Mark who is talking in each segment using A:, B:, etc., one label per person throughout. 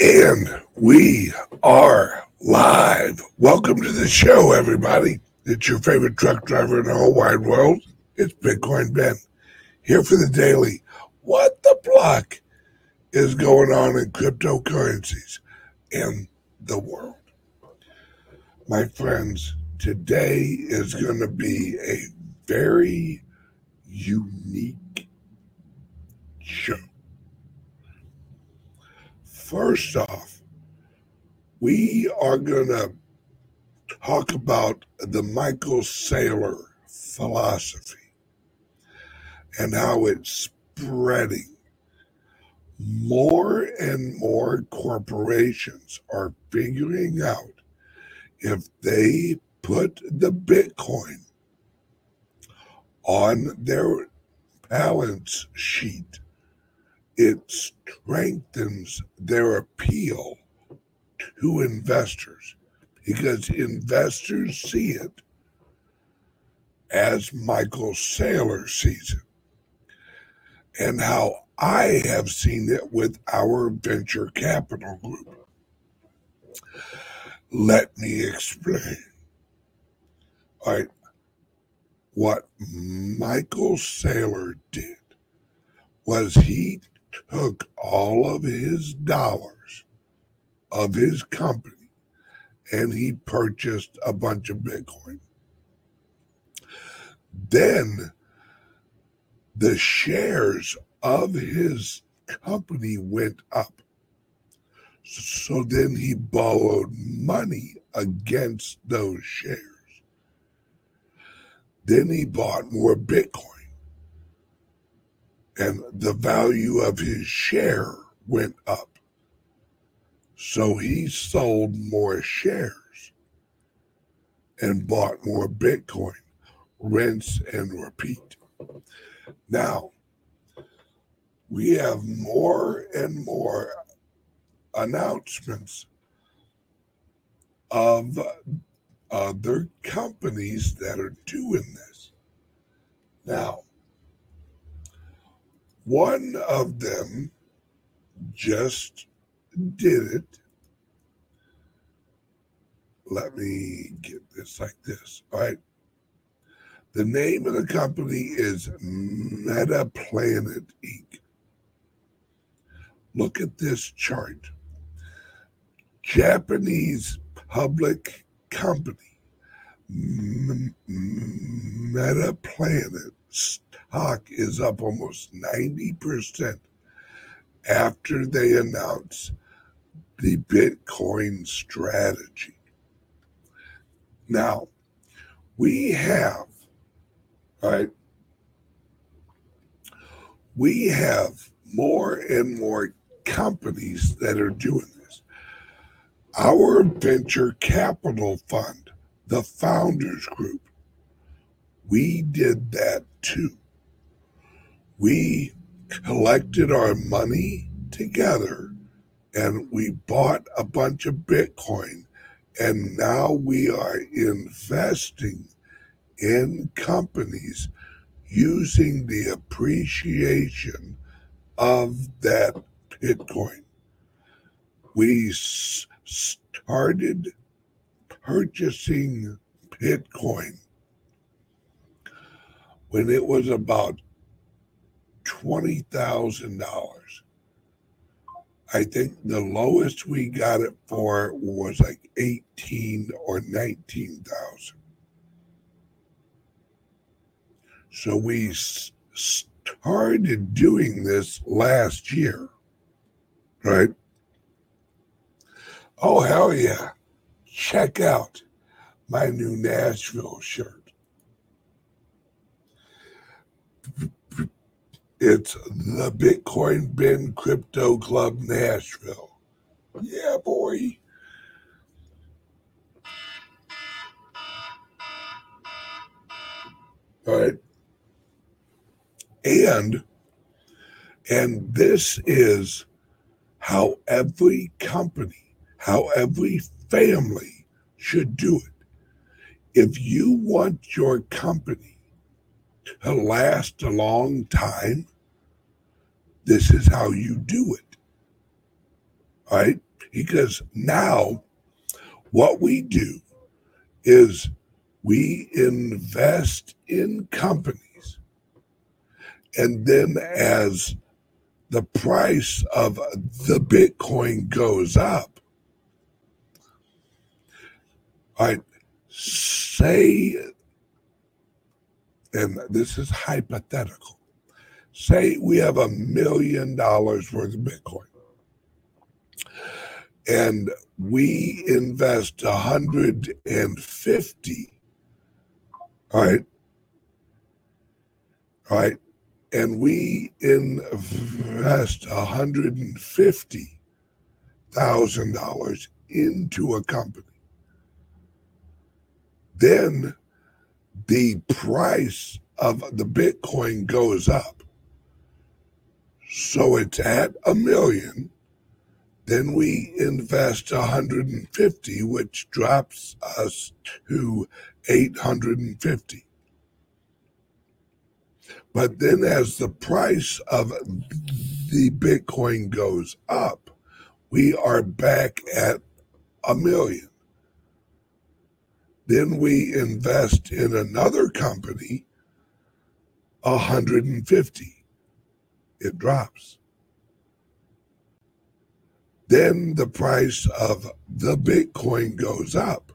A: And we are live. Welcome to the show, everybody. It's your favorite truck driver in the whole wide world. It's Bitcoin Ben, here for the daily. What the block is going on in cryptocurrencies in the world? My friends, today is going to be a very unique show. First off, we are going to talk about the Michael Saylor philosophy and how it's spreading. More and more corporations are figuring out if they put the Bitcoin on their balance sheet, it strengthens their appeal to investors because investors see it as Michael Saylor sees it, and how I have seen it with our venture capital group. Let me explain. All right, what Michael Saylor did was he took all of his dollars of his company and he purchased a bunch of Bitcoin. Then the shares of his company went up. So then he borrowed money against those shares. Then he bought more Bitcoin. And the value of his share went up. So he sold more shares and bought more Bitcoin. Rinse and repeat. Now, we have more and more announcements of other companies that are doing this. Now, one of them just did it. Let me get this like this. All right. The name of the company is Metaplanet Inc. Look at this chart. Japanese public company, Metaplanet stock is up almost 90% after they announced the Bitcoin strategy. Now, we have more and more companies that are doing this. Our venture capital fund, the Founders Group, we did that too. We collected our money together and we bought a bunch of Bitcoin, and now we are investing in companies using the appreciation of that Bitcoin. We started purchasing Bitcoin when it was about $20,000. I think the lowest we got it for was like 18 or 19,000. So we started doing this last year, right? Oh, hell yeah. Check out my new Nashville shirt. It's the Bitcoin Ben Crypto Club Nashville. Yeah, boy. All right. And this is how every company, how every family should do it. If you want your company to last a long time, this is how you do it. All right? Because now what we do is we invest in companies, and then as the price of the Bitcoin goes up, right? Say, and this is hypothetical, say we have $1 million worth of Bitcoin and we invest 150, right? Right. And we invest $150,000 into a company. Then the price of the Bitcoin goes up. So it's at $1 million. Then we invest 150, which drops us to 850. But then as the price of the Bitcoin goes up, we are back at $1 million. Then we invest in another company, 150. It drops. Then the price of the Bitcoin goes up.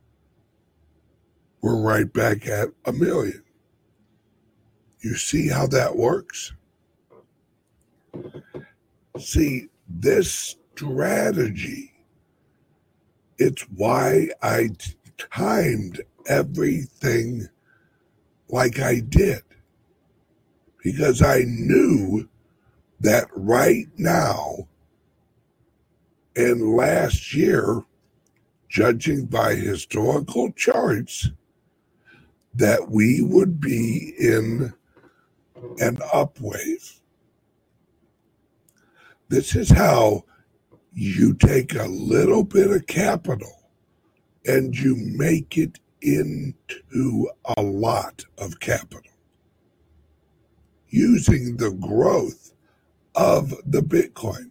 A: We're right back at $1 million. You see how that works? See, this strategy, it's why I timed everything like I did. Because I knew that right now and last year, judging by historical charts, that we would be in an upwave. This is how you take a little bit of capital and you make it into a lot of capital using the growth of the Bitcoin.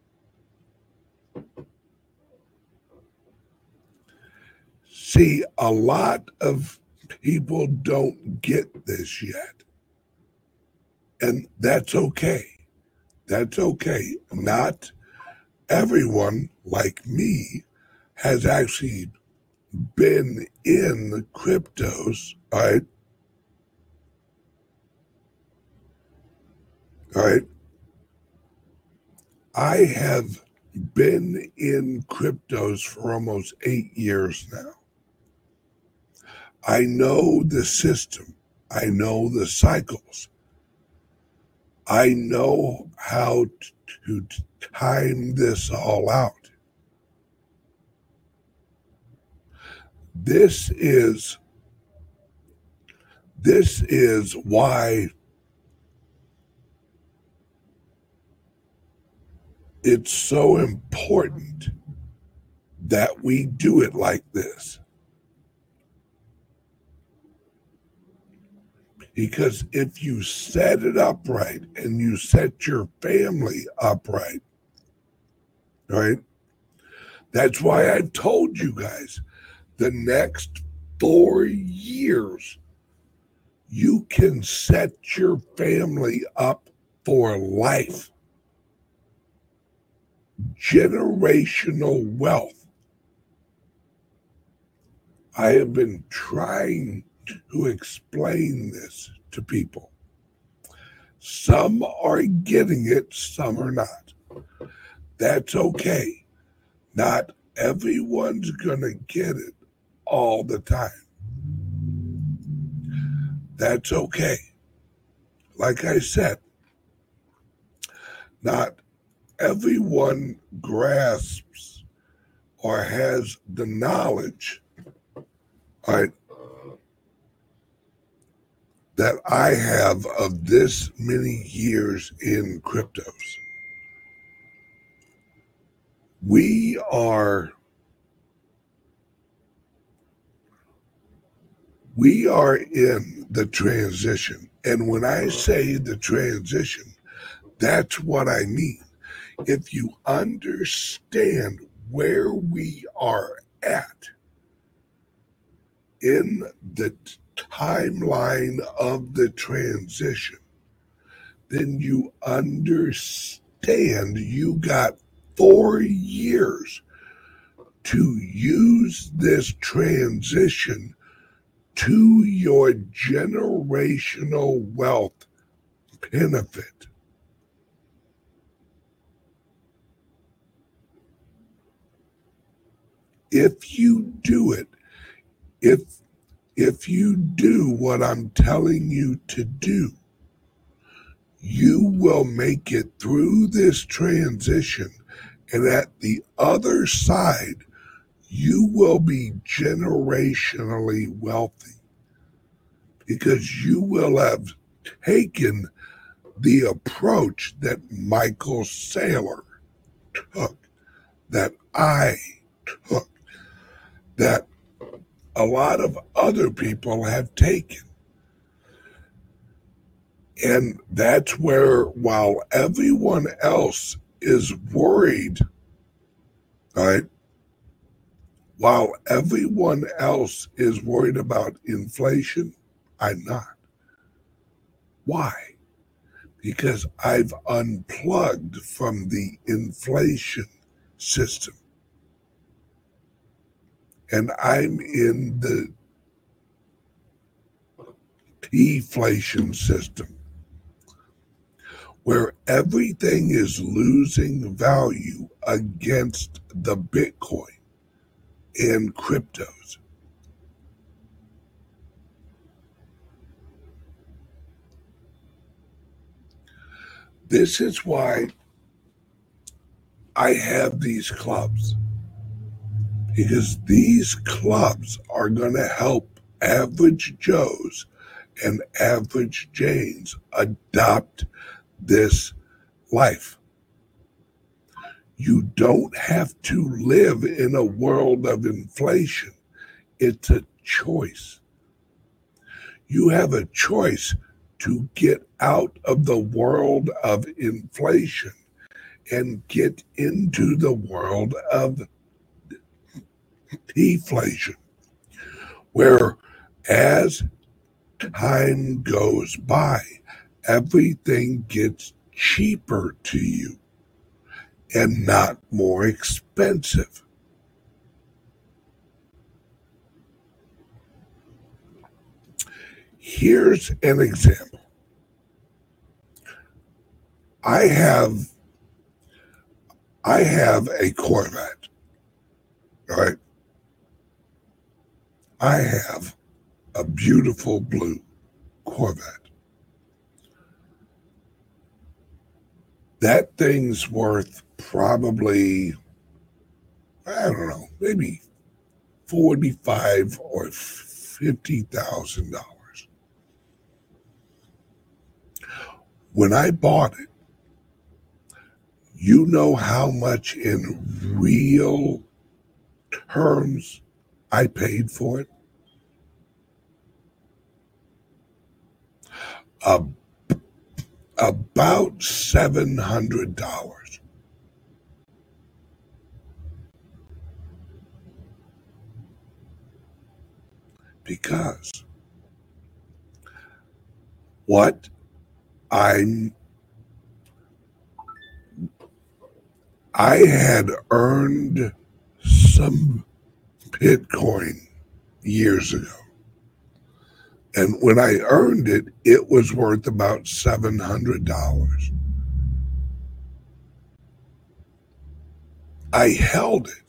A: See, a lot of people don't get this yet. And that's okay. That's okay. Not everyone, like me, has actually been in cryptos, right? Right? I have been in cryptos for almost 8 years now. I know the system. I know the cycles. I know how to time this all out. This is why it's so important that we do it like this. Because if you set it up right and you set your family up right, that's why I told you guys the next 4 years, you can set your family up for life. Generational wealth. I have been trying to explain this to people. Some are getting it, some are not. That's okay. Not everyone's going to get it all the time. That's okay. Like I said, not everyone grasps or has the knowledge, right, that I have of this many years in cryptos. We are in the transition. And when I say the transition, that's what I mean. If you understand where we are at in the timeline of the transition, then you understand you got 4 years to use this transition to your generational wealth benefit. If you do it, if you do what I'm telling you to do, you will make it through this transition, and at the other side, you will be generationally wealthy because you will have taken the approach that Michael Saylor took, that I took, that a lot of other people have taken. And that's where, while everyone else is worried, right? While everyone else is worried about inflation, I'm not. Why? Because I've unplugged from the inflation system. And I'm in the deflation system, where everything is losing value against the Bitcoin and cryptos. This is why I have these clubs, because these clubs are going to help average Joes and average Janes adopt this life. You don't have to live in a world of inflation. It's a choice. You have a choice to get out of the world of inflation and get into the world of deflation, where as time goes by, everything gets cheaper to you and not more expensive. Here's an example. I have a Corvette, right? I have a beautiful blue Corvette. That thing's worth probably, I don't know, maybe $45,000 or $50,000. When I bought it, you know how much in real terms I paid for it? About $700. Because what I had earned some Bitcoin years ago. And when I earned it, it was worth about $700. I held it.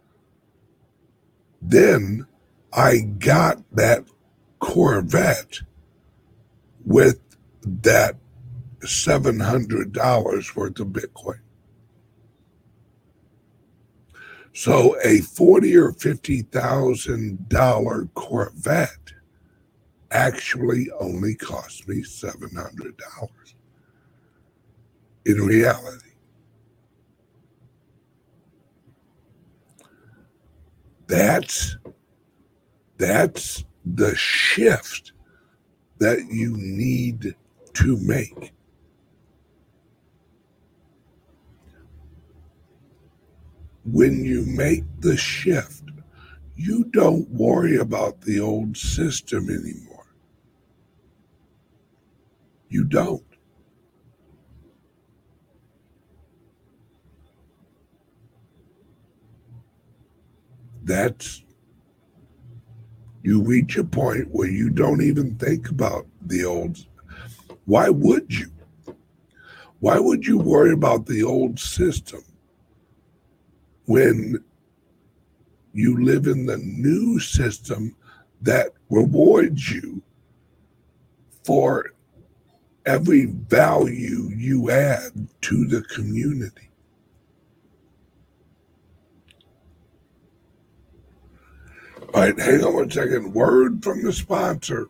A: Then I got that Corvette with that $700 worth of Bitcoin. So a $40,000 or $50,000 Corvette actually only cost me $700 in reality. That's the shift that you need to make. when you make the shift, you don't worry about the old system anymore. You don't. You reach a point where you don't even think about the old. Why would you? Why would you worry about the old system when you live in the new system that rewards you for every value you add to the community? All right, hang on 1 second. Word from the sponsor.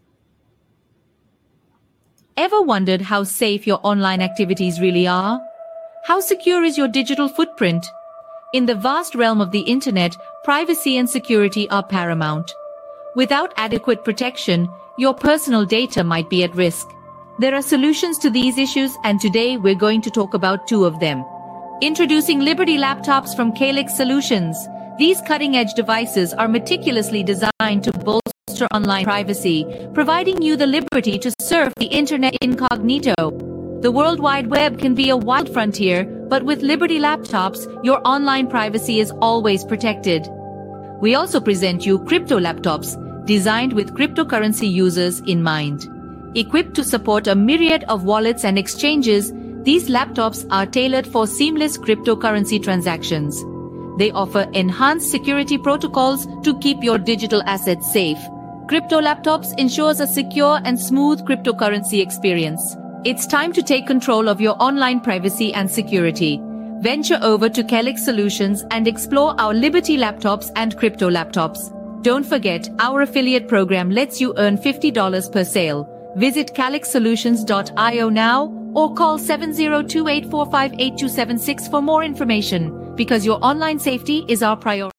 B: Ever wondered how safe your online activities really are? How secure is your digital footprint? In the vast realm of the internet, privacy and security are paramount. Without adequate protection, your personal data might be at risk. There are solutions to these issues, and today we're going to talk about 2 of them. Introducing Liberty laptops from Calyx Solutions. These cutting-edge devices are meticulously designed to bolster online privacy, providing you the liberty to surf the internet incognito. The World Wide Web can be a wild frontier, but with Liberty laptops, your online privacy is always protected. We also present you crypto laptops, designed with cryptocurrency users in mind. Equipped to support a myriad of wallets and exchanges, these laptops are tailored for seamless cryptocurrency transactions. They offer enhanced security protocols to keep your digital assets safe. Crypto laptops ensures a secure and smooth cryptocurrency experience. It's time to take control of your online privacy and security. Venture over to Calyx Solutions and explore our Liberty laptops and crypto laptops. Don't forget, our affiliate program lets you earn $50 per sale. Visit calyxsolutions.io now or call 7028458276 for more information, because your online safety is our priority.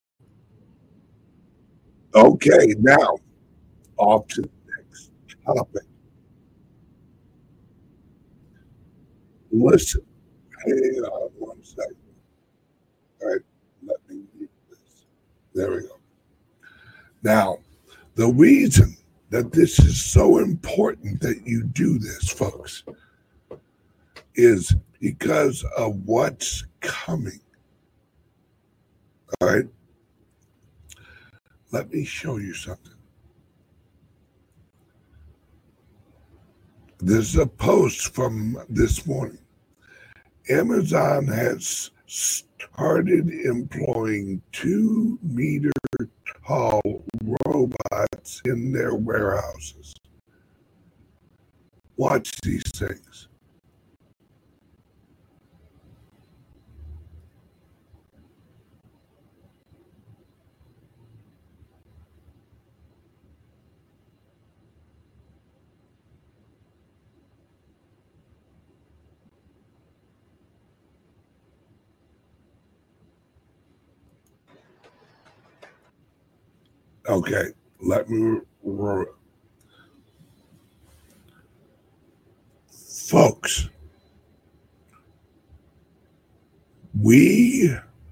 A: Okay, now off to the next topic. Listen, hang on 1 second. All right, let me read this. There we go. Now, the reason that this is so important that you do this, folks, is because of what's coming. All right? Let me show you something. This is a post from this morning. Amazon has started employing 2-meter-tall robots in their warehouses. Watch these things. Okay, let me. Folks, we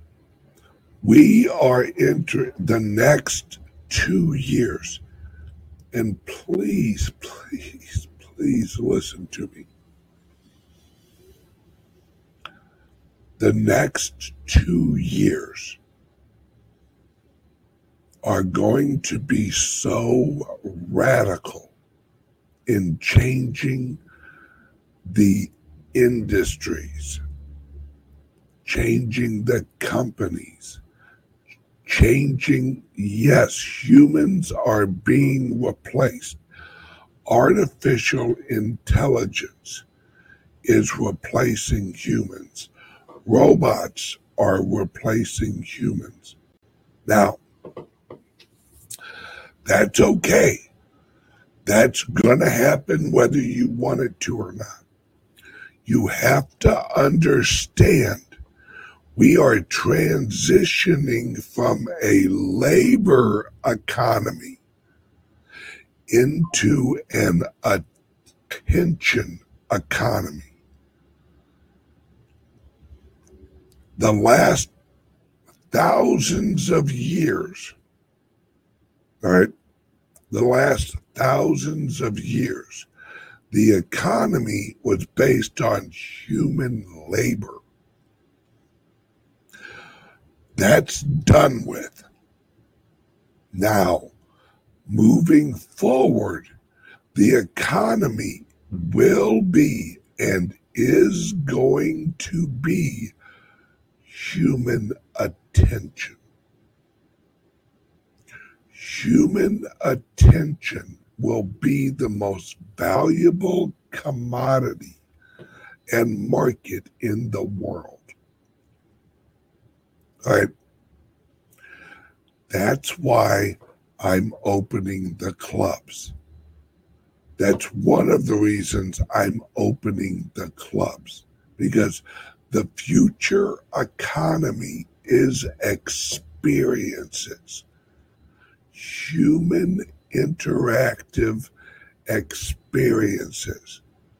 A: are entering the next 2 years, and please listen to me. The next 2 years are going to be so radical in changing the industries, changing the companies, changing, yes, humans are being replaced. Artificial intelligence is replacing humans. Robots are replacing humans. Now, that's okay. That's going to happen whether you want it to or not. You have to understand we are transitioning from a labor economy into an attention economy. The last thousands of years, all right, the last thousands of years, the economy was based on human labor. That's done with. Now, moving forward, the economy will be and is going to be human attention. Human attention will be the most valuable commodity and market in the world. All right. That's why I'm opening the clubs. That's one of the reasons I'm opening the clubs, because the future economy is experiences, human interactive experiences.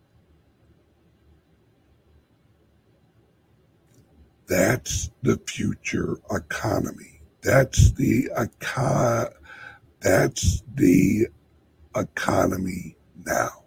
A: That's the future economy. That's the economy now.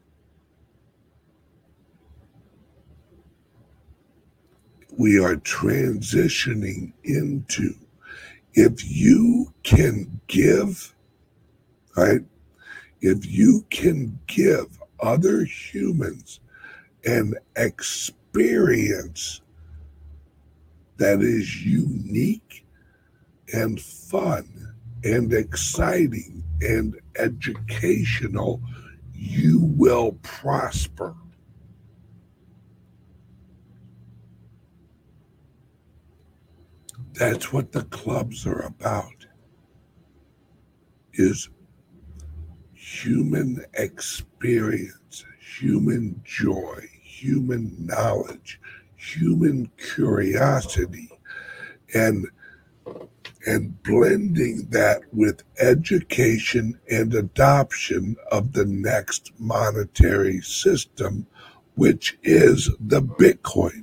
A: We are transitioning into, if you can give, right? If you can give other humans an experience that is unique and fun and exciting and educational, you will prosper. That's what the clubs are about, is human experience, human joy, human knowledge, human curiosity, and blending that with education and adoption of the next monetary system, which is the Bitcoin.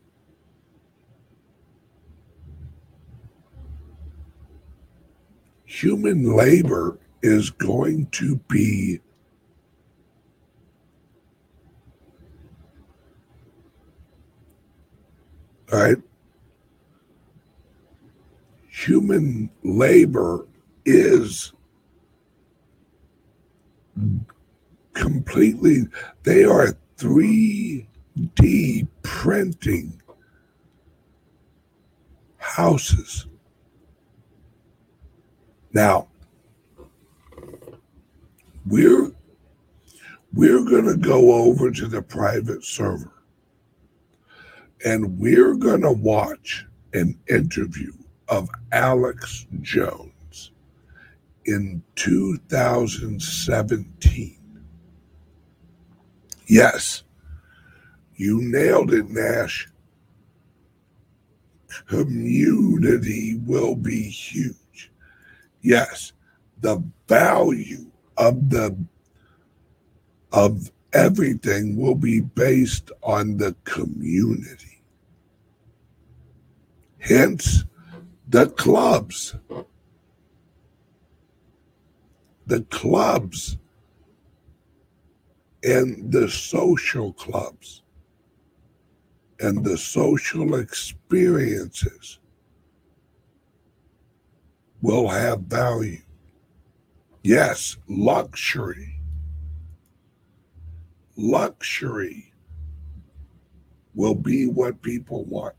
A: Human labor is going to be right. Human labor is completely, they are 3D printing houses. Now, we're going to go over to the private server and we're going to watch an interview of Alex Jones in 2017. Yes, you nailed it, Nash. Community will be huge. Yes, the value of everything will be based on the community. Hence, the clubs. The clubs and the social clubs and the social experiences will have value. Yes, luxury. Luxury will be what people want.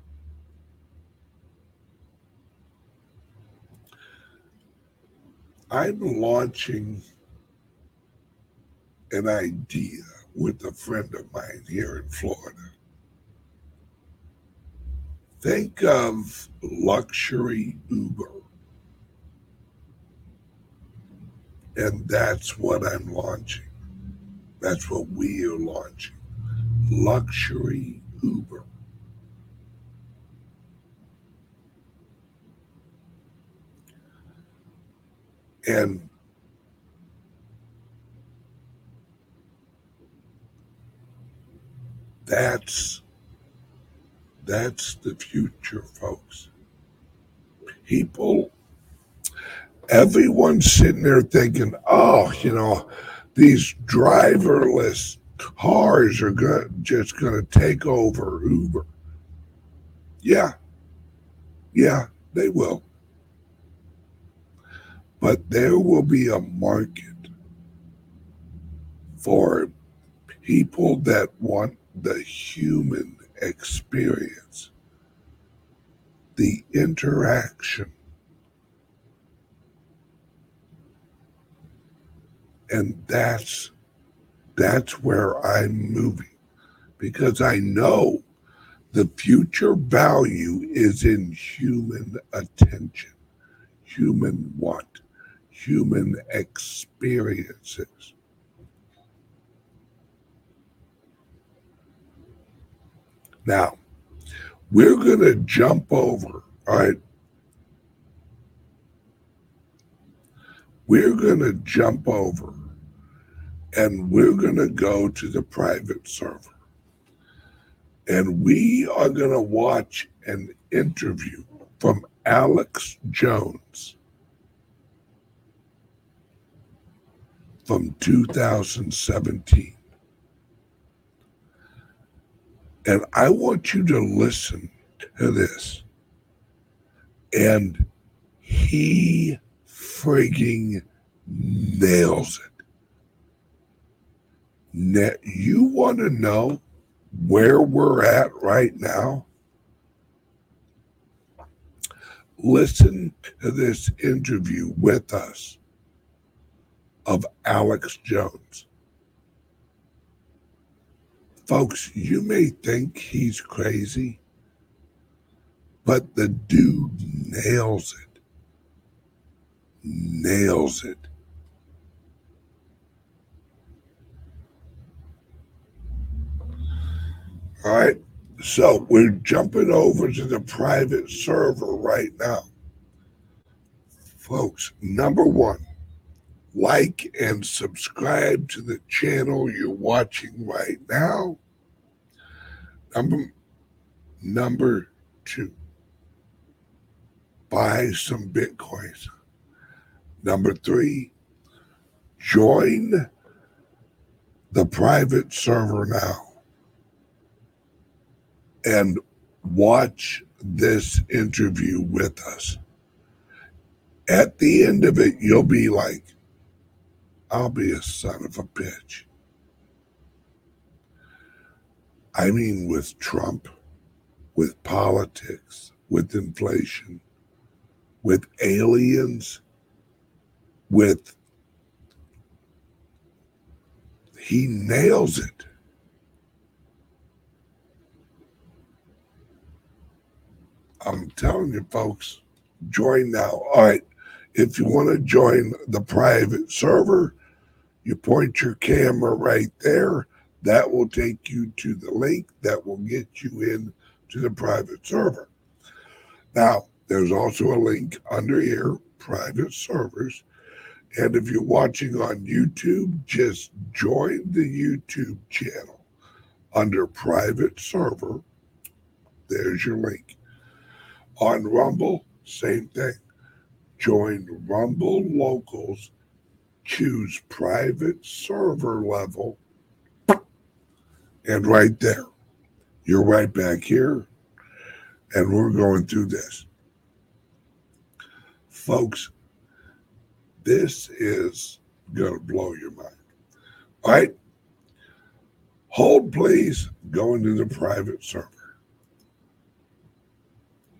A: I'm launching an idea with a friend of mine here in Florida. Think of luxury Uber. And that's what I'm launching. That's what we are launching. Luxury Uber. And that's the future, folks. People, everyone's sitting there thinking, oh, these driverless cars are just going to take over Uber. Yeah, they will. But there will be a market for people that want the human experience, the interaction. And that's where I'm moving, because I know the future value is in human attention, human want, human experiences. Now, we're going to jump over, all right? We're going to jump over and we're going to go to the private server. And we are going to watch an interview from Alex Jones from 2017. And I want you to listen to this. And he frigging nails it. You want to know where we're at right now? Listen to this interview with us of Alex Jones. Folks, you may think he's crazy, but the dude nails it. Nails it. All right, so we're jumping over to the private server right now. Folks, number one, like and subscribe to the channel you're watching right now. Number two, buy some Bitcoins. Number three, join the private server now and watch this interview with us. At the end of it, you'll be like, I'll be a son of a bitch. I mean, with Trump, with politics, with inflation, with aliens, he nails it. I'm telling you, folks, join now. All right, if you want to join the private server, you point your camera right there. That will take you to the link that will get you in to the private server. Now, there's also a link under here, private servers. And if you're watching on YouTube, just join the YouTube channel under private server. There's your link. On Rumble, same thing. Join Rumble Locals, choose private server level, and right there, you're right back here, and we're going through this. Folks, this is going to blow your mind. All right? Hold, please. Go into the private server.